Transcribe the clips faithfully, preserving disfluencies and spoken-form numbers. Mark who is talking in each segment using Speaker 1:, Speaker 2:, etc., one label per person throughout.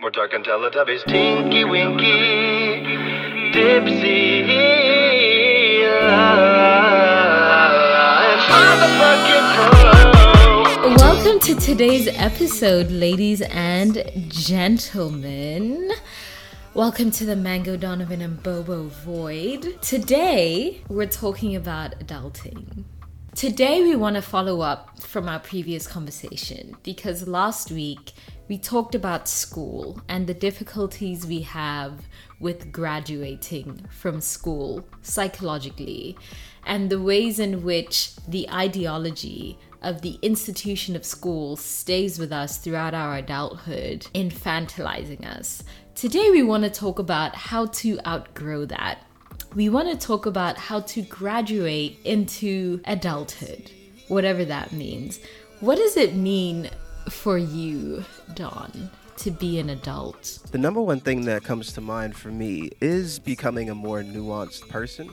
Speaker 1: We're talking Teletubbies, Tinky Winky, Dipsy, and Motherfucking Pro.
Speaker 2: Welcome to today's episode, ladies and gentlemen. Welcome to the Mango Donovan and Bobo Void. Today, we're talking about adulting. Today, we want to follow up from our previous conversation because last week, we talked about school and the difficulties we have with graduating from school psychologically and the ways in which the ideology of the institution of school stays with us throughout our adulthood, infantilizing us. Today, we want to talk about how to outgrow that. We want to talk about how to graduate into adulthood, whatever that means. What does it mean for you, Don, to be an adult?
Speaker 3: The number one thing that comes to mind for me is becoming a more nuanced person.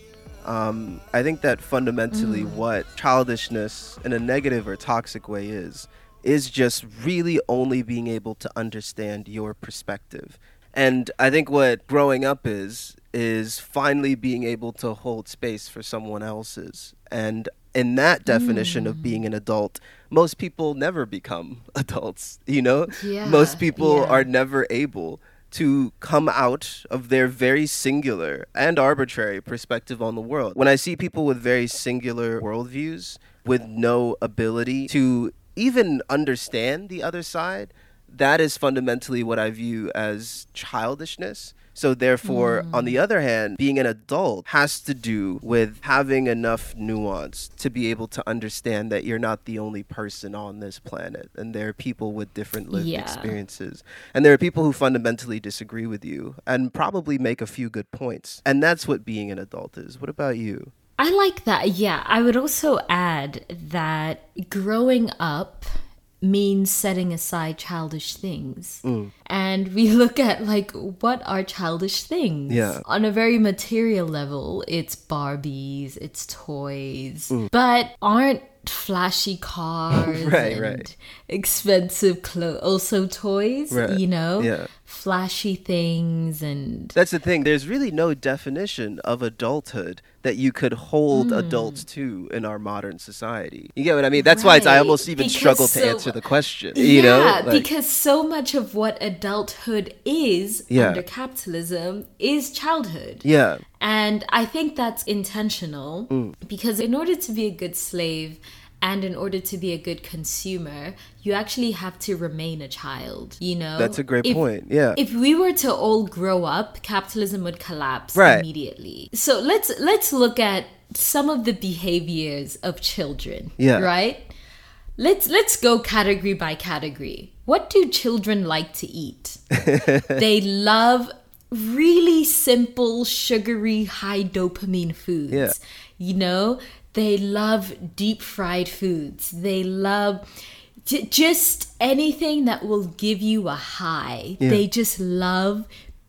Speaker 3: Um, I think that fundamentally mm. what childishness in a negative or toxic way is, is just really only being able to understand your perspective. And I think what growing up is, is finally being able to hold space for someone else's. And in that definition mm. of being an adult, most people never become adults, you know?
Speaker 2: Yeah,
Speaker 3: most people
Speaker 2: yeah.
Speaker 3: are never able to come out of their very singular and arbitrary perspective on the world. When I see people with very singular worldviews, with no ability to even understand the other side, that is fundamentally what I view as childishness. So therefore, mm. on the other hand, being an adult has to do with having enough nuance to be able to understand that you're not the only person on this planet. And there are people with different lived
Speaker 2: yeah.
Speaker 3: experiences. And there are people who fundamentally disagree with you and probably make a few good points. And that's what being an adult is. What about you?
Speaker 2: I like that. Yeah, I would also add that growing up means setting aside childish things. Mm. And we look at, like, what are childish things?
Speaker 3: Yeah.
Speaker 2: On a very material level, it's Barbies, it's toys. Mm. But aren't flashy cars
Speaker 3: right,
Speaker 2: and
Speaker 3: right.
Speaker 2: expensive clothes also toys,
Speaker 3: right.
Speaker 2: you know?
Speaker 3: Yeah.
Speaker 2: Flashy things and...
Speaker 3: That's the thing. There's really no definition of adulthood that you could hold mm. adults to in our modern society. You get what I mean? That's right. why it's, I almost even
Speaker 2: because
Speaker 3: struggle
Speaker 2: so,
Speaker 3: to answer the question.
Speaker 2: Yeah,
Speaker 3: you know? Like,
Speaker 2: because so much of what adulthood is
Speaker 3: yeah.
Speaker 2: under capitalism is childhood.
Speaker 3: Yeah.
Speaker 2: And I think that's intentional mm. because in order to be a good slave and in order to be a good consumer, you actually have to remain a child, you know?
Speaker 3: That's a great
Speaker 2: if,
Speaker 3: point, yeah.
Speaker 2: If we were to all grow up, capitalism would collapse
Speaker 3: right.
Speaker 2: immediately. So let's let's look at some of the behaviors of children,
Speaker 3: yeah.
Speaker 2: right? Let's let's go category by category. What do children like to eat? They love really simple, sugary, high dopamine foods.
Speaker 3: Yeah.
Speaker 2: You know, they love deep fried foods. They love j- just anything that will give you a high.
Speaker 3: Yeah.
Speaker 2: They just love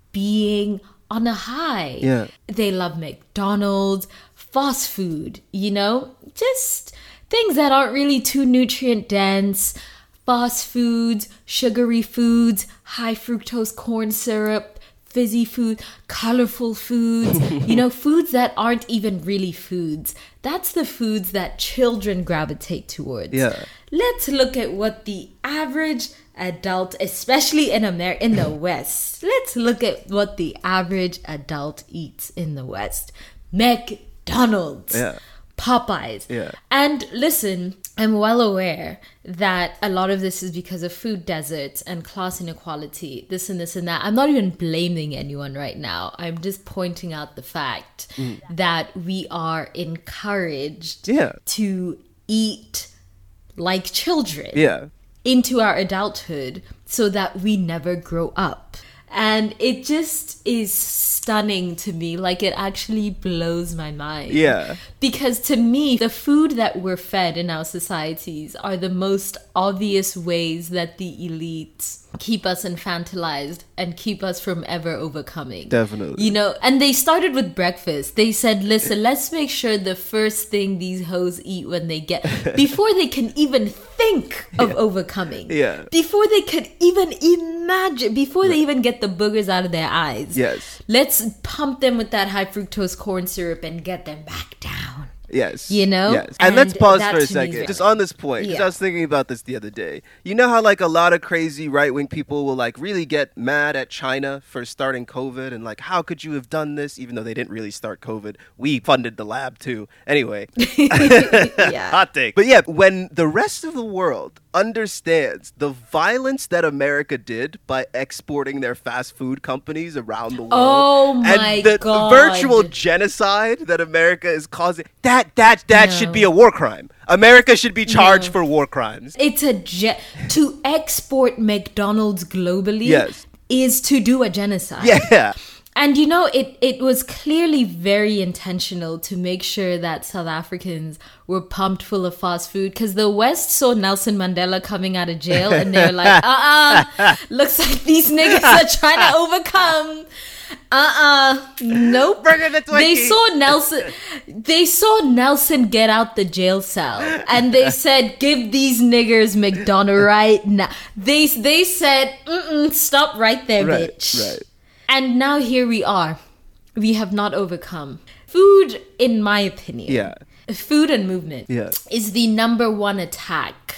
Speaker 2: being on a high.
Speaker 3: Yeah.
Speaker 2: They love McDonald's, fast food, you know, just things that aren't really too nutrient dense. Fast foods, sugary foods, high fructose corn syrup, fizzy food, colorful foods, you know, foods that aren't even really foods. That's the foods that children gravitate towards.
Speaker 3: Yeah.
Speaker 2: Let's look at what the average adult, especially in America, in the West, let's look at what the average adult eats in the West. McDonald's.
Speaker 3: Yeah.
Speaker 2: Popeyes.
Speaker 3: Yeah.
Speaker 2: And listen, I'm well aware that a lot of this is because of food deserts and class inequality, this and this and that. I'm not even blaming anyone right now. I'm just pointing out the fact mm. that we are encouraged
Speaker 3: yeah.
Speaker 2: to eat like children
Speaker 3: yeah.
Speaker 2: into our adulthood so that we never grow up. And it just is stunning to me. Like, it actually blows my mind.
Speaker 3: Yeah.
Speaker 2: Because to me, the food that we're fed in our societies are the most obvious ways that the elites keep us infantilized and keep us from ever overcoming.
Speaker 3: Definitely.
Speaker 2: You know, and they started with breakfast. They said, listen, let's make sure the first thing these hoes eat when they get, before they can even think of
Speaker 3: yeah.
Speaker 2: overcoming.
Speaker 3: Yeah.
Speaker 2: Before they could even imagine imagine before they even get the boogers out of their eyes.
Speaker 3: Yes.
Speaker 2: Let's pump them with that high fructose corn syrup and get them back down.
Speaker 3: Yes.
Speaker 2: You know?
Speaker 3: Yes. And, and let's pause
Speaker 2: that
Speaker 3: for a
Speaker 2: to me is
Speaker 3: second.
Speaker 2: very-
Speaker 3: Just on this point, because
Speaker 2: Yeah.
Speaker 3: I was thinking about this the other day. You know how like a lot of crazy right-wing people will like really get mad at China for starting COVID and like, how could you have done this? Even though they didn't really start COVID. We funded the lab too. Anyway.
Speaker 2: Yeah.
Speaker 3: Hot take. But yeah, when the rest of the world understands the violence that America did by exporting their fast food companies around the world.
Speaker 2: Oh my
Speaker 3: and the
Speaker 2: God.
Speaker 3: virtual genocide that America is causing. That that that
Speaker 2: No.
Speaker 3: should be a war crime. America should be charged
Speaker 2: No.
Speaker 3: for war crimes.
Speaker 2: It's a ge- to export McDonald's globally
Speaker 3: Yes.
Speaker 2: is to do a genocide.
Speaker 3: Yeah.
Speaker 2: And you know, it, it was clearly very intentional to make sure that South Africans were pumped full of fast food because the West saw Nelson Mandela coming out of jail and they were like, uh-uh, looks like these niggas are trying to overcome. Uh-uh, nope. They saw Nelson, they saw Nelson get out the jail cell and they said, give these niggers McDonald's right now. They, they said, mm-mm, stop right there,
Speaker 3: Right,
Speaker 2: bitch.
Speaker 3: right.
Speaker 2: And now here we are. We have not overcome. Food, in my opinion,
Speaker 3: Yeah.
Speaker 2: food and movement
Speaker 3: Yeah.
Speaker 2: is the number one attack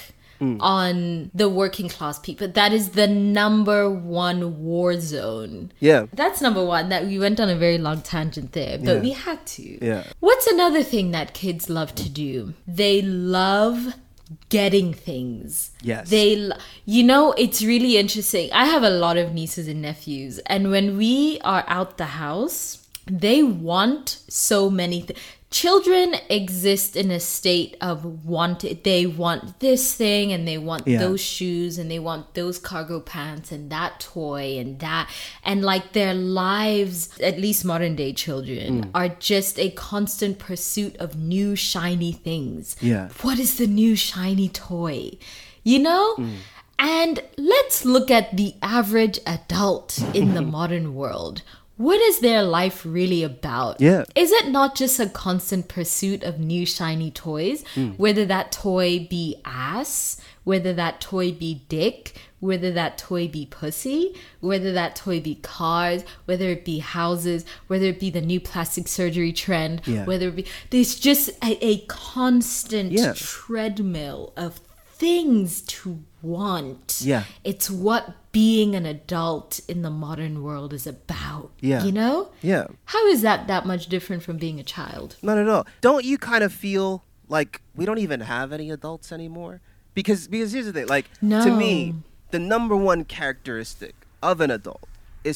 Speaker 2: on the working class people. That is the number one war zone.
Speaker 3: Yeah.
Speaker 2: That's number one. That we went on a very long tangent there, but
Speaker 3: Yeah.
Speaker 2: we had to.
Speaker 3: Yeah.
Speaker 2: What's another thing that kids love to do? They love getting things.
Speaker 3: Yes.
Speaker 2: They, lo- you know, it's really interesting. I have a lot of nieces and nephews, and when we are out the house, they want so many things. Children exist in a state of want. They want this thing and they want
Speaker 3: Yeah.
Speaker 2: those shoes and they want those cargo pants and that toy and that. And like their lives, at least modern day children,
Speaker 3: Mm.
Speaker 2: are just a constant pursuit of new shiny things.
Speaker 3: Yeah.
Speaker 2: What is the new shiny toy? You know?
Speaker 3: Mm.
Speaker 2: And let's look at the average adult in the modern world. What is their life really about?
Speaker 3: Yeah.
Speaker 2: Is it not just a constant pursuit of new shiny toys?
Speaker 3: Mm.
Speaker 2: Whether that toy be ass, whether that toy be dick, whether that toy be pussy, whether that toy be cars, whether it be houses, whether it be the new plastic surgery trend,
Speaker 3: Yeah.
Speaker 2: whether it be... There's just a, a constant
Speaker 3: Yeah.
Speaker 2: treadmill of things to want.
Speaker 3: Yeah.
Speaker 2: It's what being an adult in the modern world is about.
Speaker 3: Yeah.
Speaker 2: You know?
Speaker 3: Yeah.
Speaker 2: How is that that much different from being a child?
Speaker 3: Not at all. Don't you kind of feel like we don't even have any adults anymore? Because because here's the thing, like to
Speaker 2: No.
Speaker 3: me, the number one characteristic of an adult is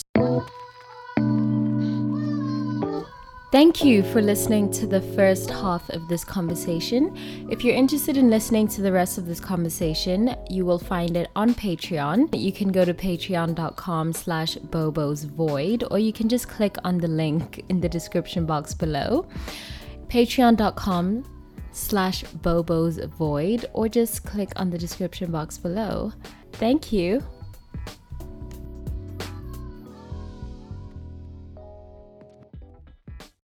Speaker 2: Thank you for listening to the first half of this conversation. If you're interested in listening to the rest of this conversation, you will find it on Patreon. You can go to patreon.com slash Bobo's Void, or you can just click on the link in the description box below. Patreon.com slash Bobo's Void, or just click on the description box below. Thank you.